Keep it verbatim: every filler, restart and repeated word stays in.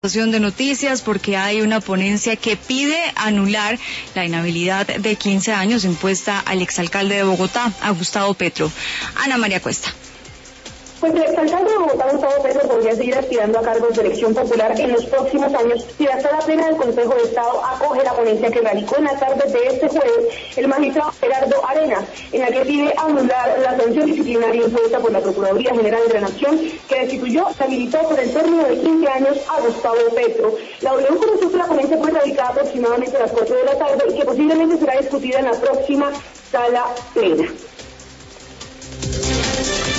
de noticias porque hay una ponencia que pide anular la inhabilidad de quince años impuesta al exalcalde de Bogotá, a Gustavo Petro. Ana María Cuesta. Pues el exalcalde de Bogotá, Gustavo Petro, podría seguir aspirando a cargos de elección popular en los próximos años si la Sala Plena del Consejo de Estado acoge la ponencia que radicó en la tarde de este jueves el magistrado Gerardo Arenas, en la que pide anular la sanción disciplinaria impuesta por la Procuraduría General de la Nación, que destituyó, se habilitó por el término de quince años a Gustavo Petro. La W conoció que la ponencia fue radicada aproximadamente a las cuatro de la tarde y que posiblemente será discutida en la próxima Sala Plena.